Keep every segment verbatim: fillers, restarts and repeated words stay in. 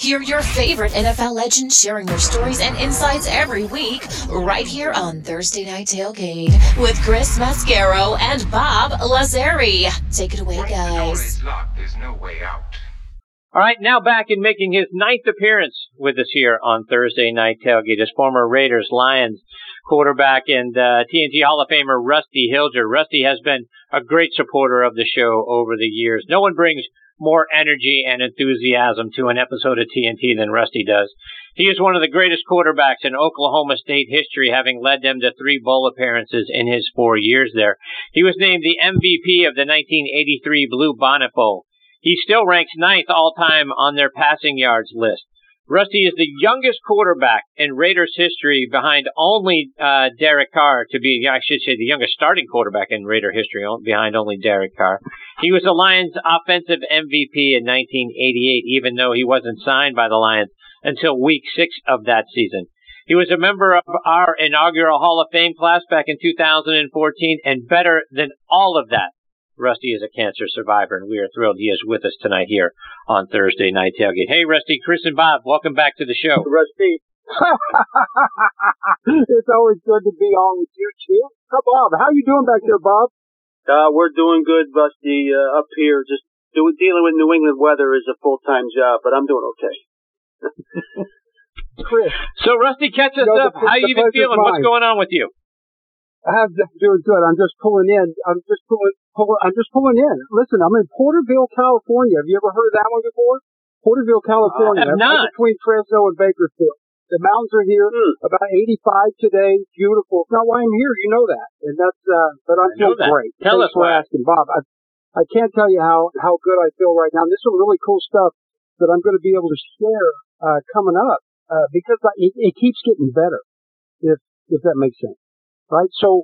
Hear your favorite N F L legends sharing their stories and insights every week right here on Thursday Night Tailgate with Chris Mascaro and Bob Lazari. Take it away, guys. There's no way out. All right, now back in making his ninth appearance with us here on Thursday Night Tailgate is former Raiders, Lions quarterback and uh, T N T Hall of Famer Rusty Hilger. Rusty has been a great supporter of the show over the years. No one brings more energy and enthusiasm to an episode of T N T than Rusty does. He is one of the greatest quarterbacks in Oklahoma State history, having led them to three bowl appearances in his four years there. He was named the M V P of the nineteen eighty-three Blue Bonnet Bowl. He still ranks ninth all-time on their passing yards list. Rusty is the youngest quarterback in Raiders history, behind only uh, Derek Carr to be, I should say, the youngest starting quarterback in Raider history, behind only Derek Carr. He was the Lions' offensive M V P in nineteen eighty-eight, even though he wasn't signed by the Lions until week six of that season. He was a member of our inaugural Hall of Fame class back in two thousand fourteen, and better than all of that, Rusty is a cancer survivor, and we are thrilled he is with us tonight here on Thursday Night Tailgate. Hey, Rusty, Chris and Bob, welcome back to the show. Rusty. It's always good to be on with you, too. How, Bob, how you doing back there, Bob? Uh, we're doing good, Rusty, uh, up here. Just do, dealing with New England weather is a full-time job, but I'm doing okay. Chris. So, Rusty, catch us you know, up. How you been feeling? What's going on with you? I'm doing good. I'm just pulling in. I'm just pulling, pulling. I'm just pulling in. Listen, I'm in Porterville, California. Have you ever heard of that one before? Porterville, California. I have not. Right between Fresno and Bakersfield. The mountains are here. Hmm. About eighty-five today. Beautiful. It's not why I'm here. You know that. And that's. Uh, but I'm feeling great. Tell Thanks us for why. asking, Bob. I, I can't tell you how how good I feel right now. This is some really cool stuff that I'm going to be able to share uh, coming up uh, because I, it, it keeps getting better. If if that makes sense. Right. So.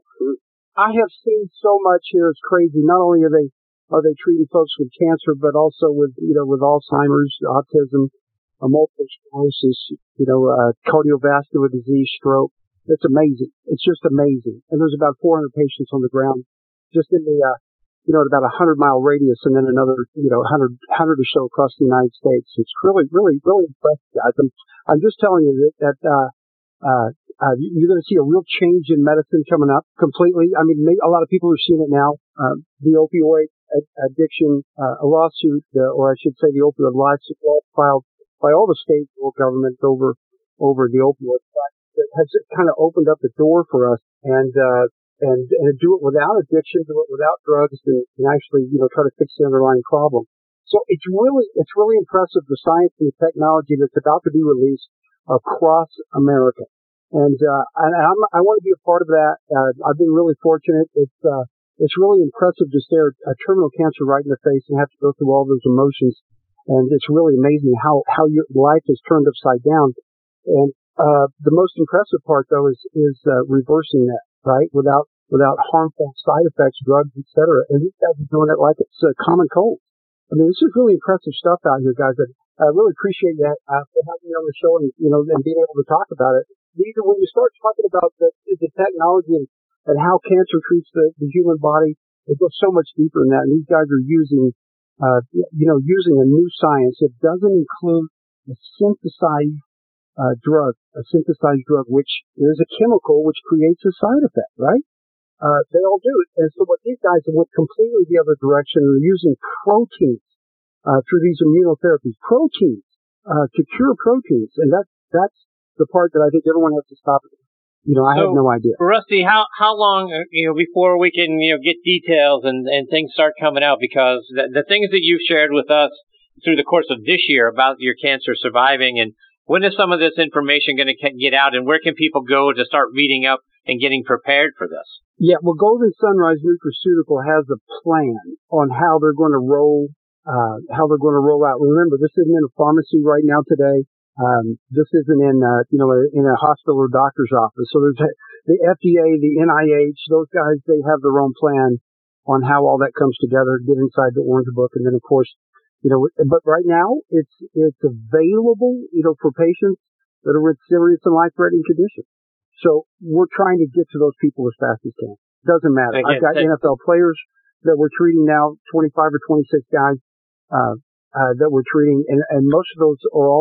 I have seen so much here. It's crazy. Not only are they are they treating folks with cancer, but also with you know with Alzheimer's, autism, uh, multiple sclerosis, you know, uh, cardiovascular disease, stroke. It's amazing. It's just amazing. And there's about four hundred patients on the ground, just in the uh, you know at about a hundred mile radius, and then another you know hundred hundred or so across the United States. It's really really really impressive, guys. I'm I'm just telling you that that. Uh, uh, Uh, you're going to see a real change in medicine coming up completely. I mean, a lot of people are seeing it now. Uh, the opioid addiction, uh, a lawsuit, uh, or I should say the opioid lawsuit filed by all the state and local governments over, over the opioid that has kind of opened up the door for us and, uh, and, and do it without addiction, do it without drugs and, and actually, you know, try to fix the underlying problem. So it's really, it's really impressive, the science and the technology that's about to be released across America. And, uh, and I'm, I want to be a part of that. Uh, I've been really fortunate. It's, uh, it's really impressive to stare at a terminal cancer right in the face and have to go through all those emotions. And it's really amazing how, how your life is turned upside down. And, uh, the most impressive part though is, is, uh, reversing that, right? Without, without harmful side effects, drugs, et cetera. And these guys are doing it like it's a common cold. I mean, this is really impressive stuff out here, guys. I really appreciate that, uh, for having me on the show and, you know, and being able to talk about it. These are, when you start talking about the, the technology and, and how cancer treats the, the human body, it goes so much deeper than that. And these guys are using, uh, you know, using a new science that doesn't include a synthesized uh, drug, a synthesized drug, which is a chemical which creates a side effect, right? Uh, they all do it. And so what these guys have went completely the other direction. They're using proteins uh, through these immunotherapies, proteins uh, to cure proteins, and that that's the part that I think everyone has to stop. You know, I so, have no idea. Rusty, how how long you know before we can you know get details and and things start coming out? Because the, the things that you've shared with us through the course of this year about your cancer surviving, and when is some of this information going to get out, and where can people go to start reading up and getting prepared for this? Yeah, well, Golden Sunrise Nutraceutical has a plan on how they're going to roll, uh, how they're going to roll out. Remember, this isn't in a pharmacy right now today. Um, this isn't in, uh, you know, in a hospital or doctor's office. So there's the F D A, the N I H, those guys, they have their own plan on how all that comes together, get inside the Orange Book. And then, of course, you know, but right now it's, it's available, you know, for patients that are with serious and life-threatening conditions. So we're trying to get to those people as fast as can. Doesn't matter. Again, I've got N F L players that we're treating now, twenty-five or twenty-six guys, uh, uh, that we're treating, and, and most of those are all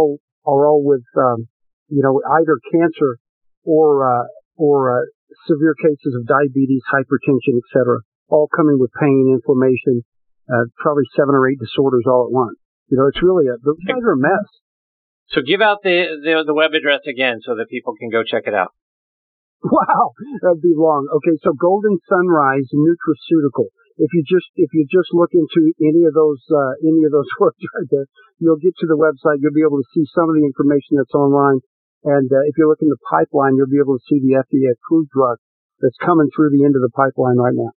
are all with, um, you know, either cancer or, uh, or, uh, severe cases of diabetes, hypertension, et cetera, all coming with pain, inflammation, uh, probably seven or eight disorders all at once. You know, it's really a, those guys are a mess. So give out the, the, the web address again so that people can go check it out. Wow, that'd be long. Okay, so Golden Sunrise Nutraceutical. If you just if you just look into any of those uh, any of those words right there, you'll get to the website. You'll be able to see some of the information that's online. And uh, if you look in the pipeline, you'll be able to see the F D A approved drug that's coming through the end of the pipeline right now.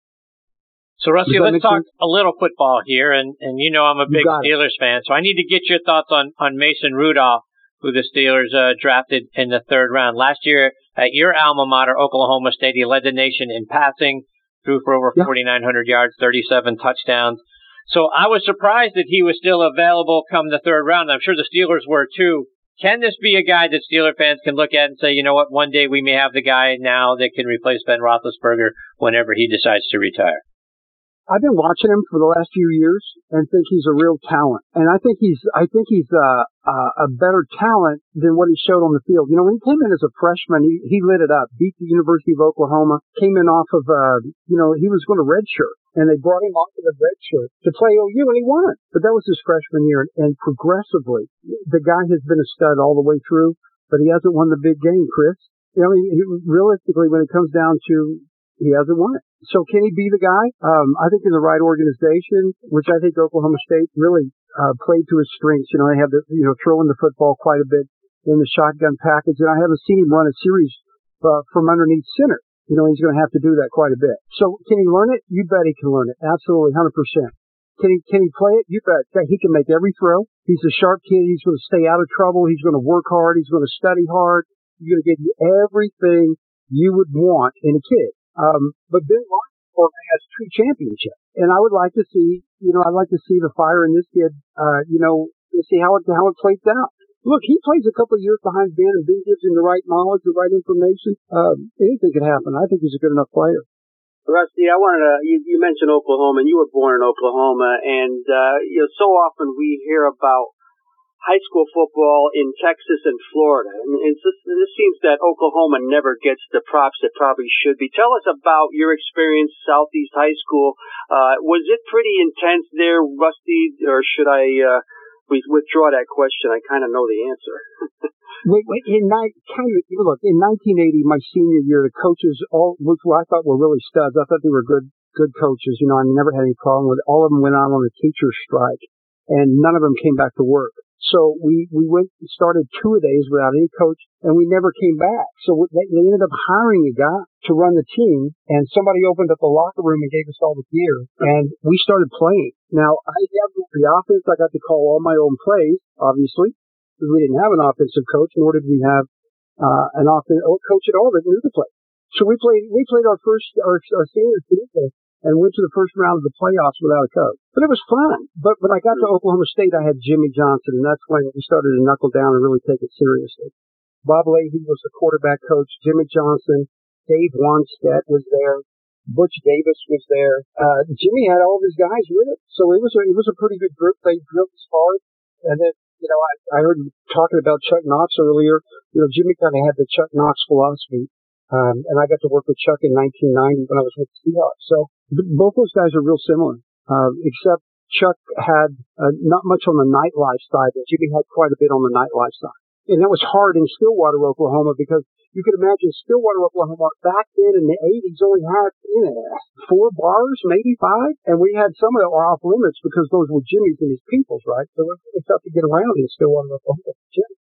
So, Rusty, let's talk sense? a little football here. And, and you know I'm a big Steelers it. fan, so I need to get your thoughts on, on Mason Rudolph, who the Steelers uh, drafted in the third round. Last year at your alma mater, Oklahoma State, he led the nation in passing, threw for over yep. forty-nine hundred yards, thirty-seven touchdowns. So I was surprised that he was still available come the third round. I'm sure the Steelers were too. Can this be a guy that Steeler fans can look at and say, you know what, one day we may have the guy now that can replace Ben Roethlisberger whenever he decides to retire? I've been watching him for the last few years and think he's a real talent. And I think he's, I think he's a, a better talent than what he showed on the field. You know, when he came in as a freshman, he, he lit it up, beat the University of Oklahoma, came in off of, uh, you know, he was going to redshirt, and they brought him off of the redshirt to play O U, and he won. But that was his freshman year, and progressively, the guy has been a stud all the way through, but he hasn't won the big game, Chris. You know, he, he, realistically, when it comes down to, he hasn't won it. So can he be the guy? Um, I think in the right organization, which I think Oklahoma State really uh, played to his strengths. You know, they have the, you know, throwing the football quite a bit in the shotgun package, and I haven't seen him run a series uh, from underneath center. You know, he's going to have to do that quite a bit. So can he learn it? You bet he can learn it. Absolutely, one hundred percent. Can he, can he play it? You bet. He can make every throw. He's a sharp kid. He's going to stay out of trouble. He's going to work hard. He's going to study hard. He's going to give you everything you would want in a kid. Um, but Ben Roethlisberger has two championships, and I would like to see, you know, I'd like to see the fire in this kid, uh, you know, to see how it, how it plays out. Look, he plays a couple of years behind Ben, and Ben gives him the right knowledge, the right information. Um, anything could happen. I think he's a good enough player. Rusty, I wanted to, you, you mentioned Oklahoma, and you were born in Oklahoma, and, uh, you know, so often we hear about high school football in Texas and Florida. And it's just, this seems that Oklahoma never gets the props it probably should be. Tell us about your experience Southeast High School. Uh, was it pretty intense there, Rusty, or should I uh, we withdraw that question? I kind of know the answer. wait, wait, in ni- kind of, look, in nineteen eighty, my senior year, the coaches, all which I thought were really studs. I thought they were good, good coaches. You know, I never had any problem with it. All of them went out on a teacher's strike, and none of them came back to work. So we, we went, started two a days without any coach, and we never came back. So they, they ended up hiring a guy to run the team, and somebody opened up the locker room and gave us all the gear, and we started playing. Now, I have the offense. I got to call all my own plays, obviously, because we didn't have an offensive coach, nor did we have uh, an offensive coach at all that knew the play. So we played, we played our first, our, our senior season, and went to the first round of the playoffs without a coach. But it was fun. But when I got to Oklahoma State, I had Jimmy Johnson, and that's when we started to knuckle down and really take it seriously. Bob Leahy was the quarterback coach. Jimmy Johnson, Dave Wanstead was there. Butch Davis was there. Uh, Jimmy had all of his guys with it. So it was a, it was a pretty good group. They drilled us hard. And then, you know, I, I heard you talking about Chuck Knox earlier. You know, Jimmy kind of had the Chuck Knox philosophy. Um, and I got to work with Chuck in nineteen ninety when I was with the Seahawks. So both those guys are real similar, uh, except Chuck had uh, not much on the nightlife side, but Jimmy had quite a bit on the nightlife side. And that was hard in Stillwater, Oklahoma, because you could imagine Stillwater, Oklahoma back then in the eighties only had you know, four bars, maybe five, and we had some that were off limits because those were Jimmy's and his people's, right? So it was tough to get around in Stillwater, Oklahoma. Jimmy.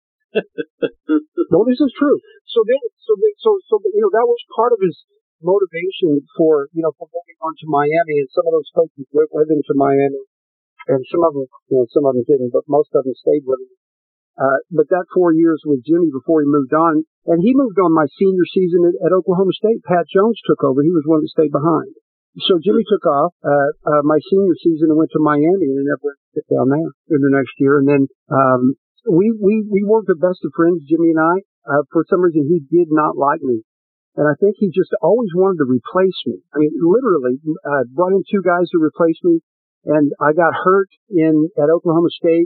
No, this is true. So then, so then, so so you know that was part of his motivation for you know for moving on to Miami, and some of those coaches went with him to Miami, and some of them, you know, some of them didn't, but most of them stayed with him. Uh, but that four years with Jimmy before he moved on, and he moved on my senior season at, at Oklahoma State. Pat Jones took over; he was one that stayed behind. So Jimmy took off uh, uh, my senior season and went to Miami, and then never went down there in the next year, and then. Um, We, we, we weren't the best of friends, Jimmy and I. Uh, for some reason, he did not like me. And I think he just always wanted to replace me. I mean, literally, uh, brought in two guys to replace me. And I got hurt in, at Oklahoma State.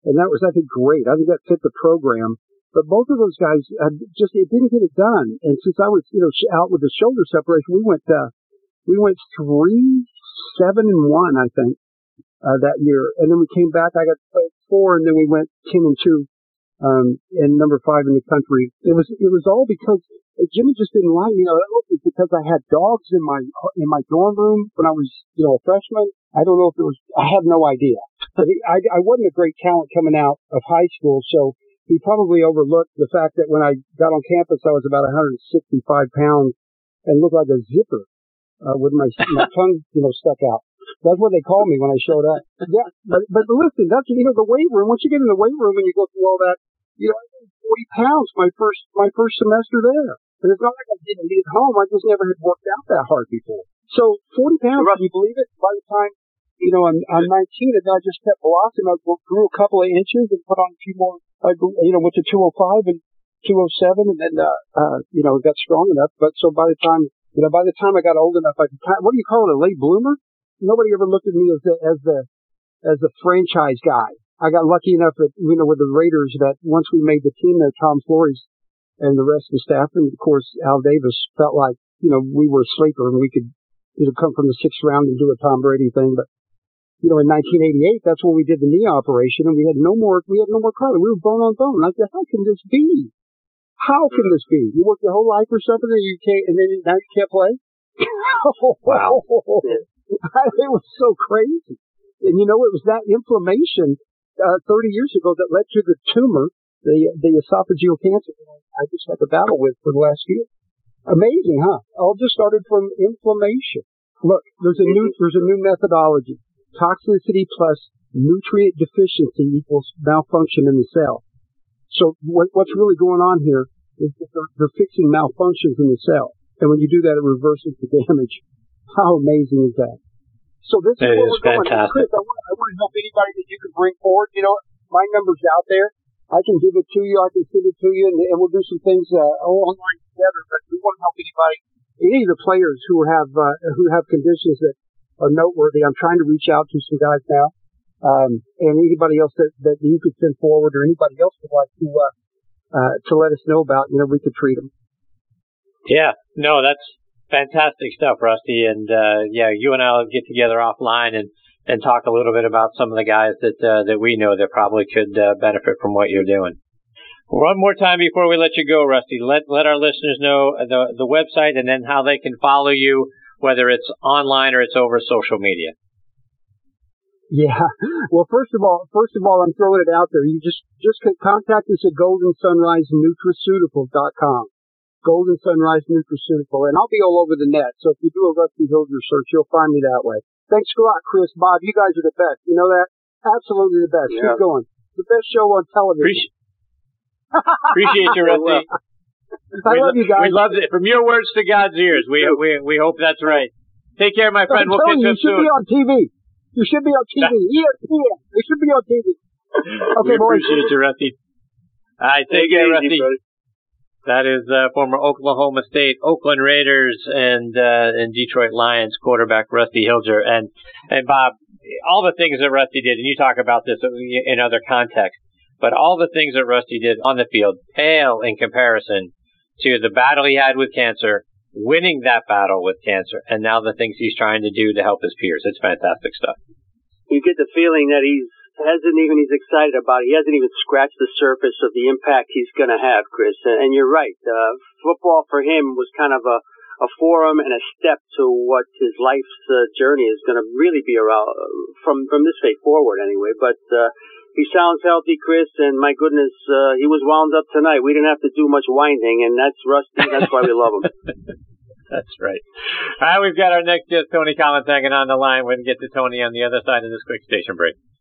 and that was, I think, great. I think that fit the program. But both of those guys uh, just it didn't get it done. And since I was, you know, out with the shoulder separation, we went uh, we went three, seven, and one, I think, uh, that year. And then we came back. I got to play four, and then we went ten and two, um, and number five in the country. It was it was all because Jimmy just didn't like me. You know, it was because I had dogs in my in my dorm room when I was, you know, a freshman. I don't know if it was. I have no idea. But I, I wasn't a great talent coming out of high school, so he probably overlooked the fact that when I got on campus, I was about one hundred sixty-five pounds and looked like a zipper uh, with my my tongue, you know, stuck out. That's what they called me when I showed up. Yeah, but but listen, that's, you know, the weight room. Once you get in the weight room and you go through all that, you know, I gained forty pounds my first my first semester there. And it's not like I didn't eat at home. I just never had worked out that hard before. So forty pounds, can you believe it? By the time, you know, I'm, I'm nineteen, and I just kept blossoming. I grew a couple of inches and put on a few more. I, you know, went to two oh five and two oh seven, and then, uh, uh, you know, got strong enough. But so by the time, you know, by the time I got old enough, I could, what do you call it, a late bloomer? Nobody ever looked at me as the, as the, as the franchise guy. I got lucky enough that, you know, with the Raiders that once we made the team there, Tom Flores and the rest of the staff, and of course, Al Davis felt like, you know, we were a sleeper and we could, you know, come from the sixth round and do a Tom Brady thing. But, you know, in nineteen eighty-eight, that's when we did the knee operation, and we had no more, we had no more cartilage. We were bone on bone. And I said, how can this be? How can this be? You work your whole life or something, and you can't, and then now you can't play? Wow. It was so crazy. And you know, it was that inflammation, uh, thirty years ago that led to the tumor, the, the esophageal cancer that I just had to battle with for the last year. Amazing, huh? All just started from inflammation. Look, there's a new, there's a new methodology. Toxicity plus nutrient deficiency equals malfunction in the cell. So what, what's really going on here is that they're, they're fixing malfunctions in the cell. And when you do that, it reverses the damage. How amazing is that? So this is it where is we're going. Fantastic. Chris, I want, I want to help anybody that you can bring forward. You know, my number's out there. I can give it to you. I can send it to you, and, and we'll do some things uh, online together. But we want to help anybody, any of the players who have uh, who have conditions that are noteworthy. I'm trying to reach out to some guys now, um, and anybody else that, that you could send forward, or anybody else would like to uh, uh, to let us know about. You know, we could treat them. Yeah, no, that's fantastic stuff, Rusty. And uh, yeah, you and I'll get together offline and, and talk a little bit about some of the guys that uh, that we know that probably could uh, benefit from what you're doing. One more time before we let you go, Rusty, let let our listeners know the the website and then how they can follow you, whether it's online or it's over social media. Yeah. Well, first of all, first of all, I'm throwing it out there. You just, just contact us at golden sunrise nutraceutical dot com. Golden Sunrise Nutraceutical. And I'll be all over the net. So if you do a Rusty Hilger search, you'll find me that way. Thanks a lot, Chris, Bob. You guys are the best. You know that? Absolutely the best. Yeah. Keep going. The best show on television. Appreciate, Appreciate you, Rusty. I we love you guys. We love it. From your words to God's ears. We we we hope that's right. Take care, my friend. I'm we'll catch you, up you should soon. be on T V. You should be on T V. E S P N. You should be on T V. Okay, we boys. appreciate you, Rusty. All right, take care, Rusty. That is uh, former Oklahoma State, Oakland Raiders, and uh, and Detroit Lions quarterback Rusty Hilger. And and Bob, all the things that Rusty did, and you talk about this in other contexts, but all the things that Rusty did on the field pale in comparison to the battle he had with cancer, winning that battle with cancer, and now the things he's trying to do to help his peers. It's fantastic stuff. You get the feeling that he's hasn't even, he's excited about it. He hasn't even scratched the surface of the impact he's going to have, Chris. And you're right. Uh, football for him was kind of a, a forum and a step to what his life's uh, journey is going to really be around from, from this day forward anyway. But, uh, he sounds healthy, Chris, and my goodness, uh, he was wound up tonight. We didn't have to do much winding, and that's Rusty. That's why we love him. That's right. All right, we've got our next guest, Tony Collins, hanging on the line. We're going to get to Tony on the other side of this quick station break.